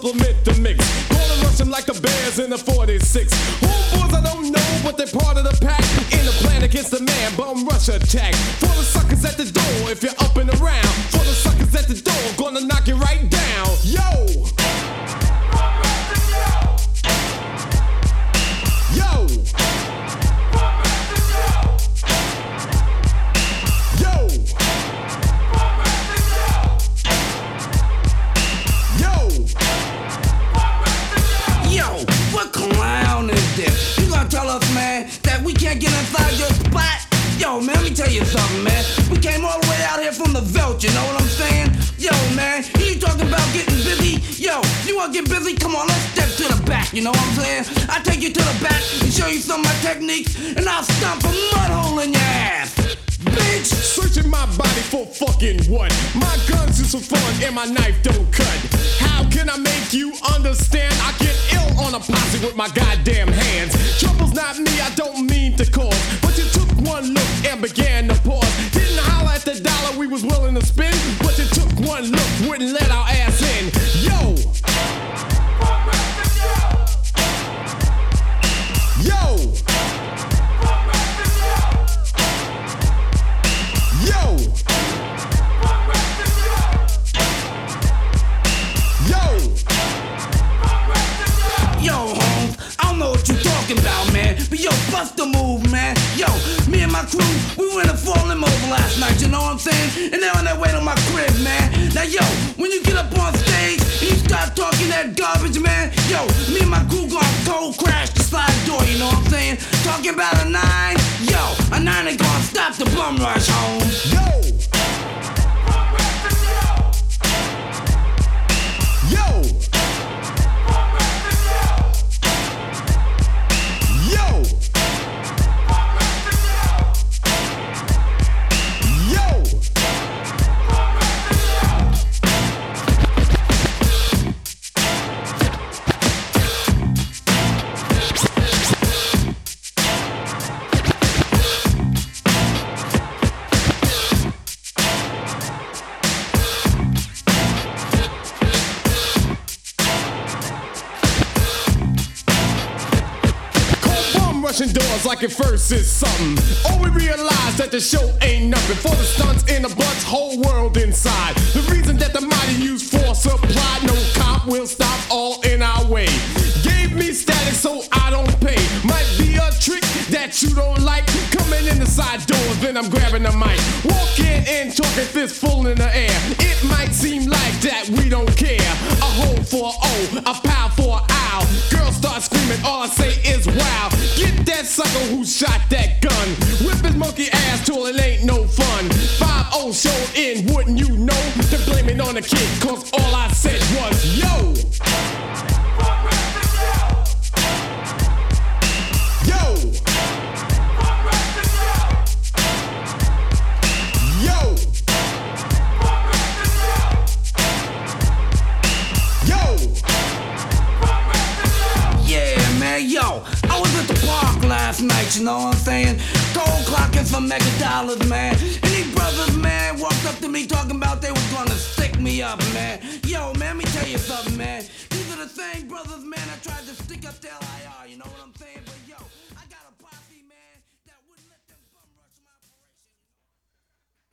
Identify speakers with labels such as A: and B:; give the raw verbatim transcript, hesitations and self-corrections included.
A: supplement the mix. Gonna rush them like the Bears in the forty-six. Homeboys I don't know, but they're part of the pack. In the plan against the man, bum rush attack. For the suckers at the door, if you're up and around. For the suckers at the door, gonna knock you right down. Yo! Yo! Yo! Yo!
B: Yo, what clown is this? You gonna tell us, man, that we can't get inside your spot? Yo, man, let me tell you something, man. We came all the way out here from the Veldt, you know what I'm saying? Yo, man, you talking about getting busy? Yo, you wanna get busy? Come on, let's step to the back, you know what I'm saying? I'll take you to the back and show you some of my techniques, and I'll stomp a mud hole in your ass. Bitch!
A: Searching my body for fucking what? My guns is for fun and my knife don't cut. How can I make you understand? I get ill on a posse with my goddamn hands. Trouble's not me, I don't mean to cause, but you took one look and began to pause. Didn't holler at the dollar we was willing to spend, but you took one look, wouldn't let our ass in. Yo! Yo! Yo! Yo!
B: Yo, Holmes, I don't know what you talking about, man, but yo, bust the move, man. Yo, me and my crew, we went to fall limo last night, you know what I'm saying? And they're on their way to my crib, man. Now, yo, when you get up on stage and you start talking that garbage, man, yo, me and my crew gonna cold crash the slide door, you know what I'm saying? Talking about a nine, yo, a nine ain't gonna stop the bum rush, Holmes.
A: Yo! Yo! Yo! Yo! Rushing doors like at first is something. Oh, we realize that the show ain't nothing. For the stunts in the butts, whole world inside. The reason that the mighty use force supply, no cop will stop all in our way. Gave me static so I don't pay. Might be a trick that you don't like. Coming in the side doors, then I'm grabbing the mic. Walking in, talking fist full in the air. It might seem like that we don't care. A hole for a O, a pound for an owl. Girls start screaming, all I say is wow. Get that sucker who shot that gun. Whip his monkey ass till it ain't no fun. five oh showed in, wouldn't you know? They're blaming on the kid, cause all I said was, yo! Yo! Yo! Yo!
B: Yeah, man, yo, I was at the park last night, you know what I'm saying? Cold clocking for mega dollars, man. And these brothers, man, walked up to me talking about they was gonna stick me up, man. Yo, man, let me tell you something, man. These are the same brothers, man, that tried to stick up the L I R, you know what I'm saying? But yo...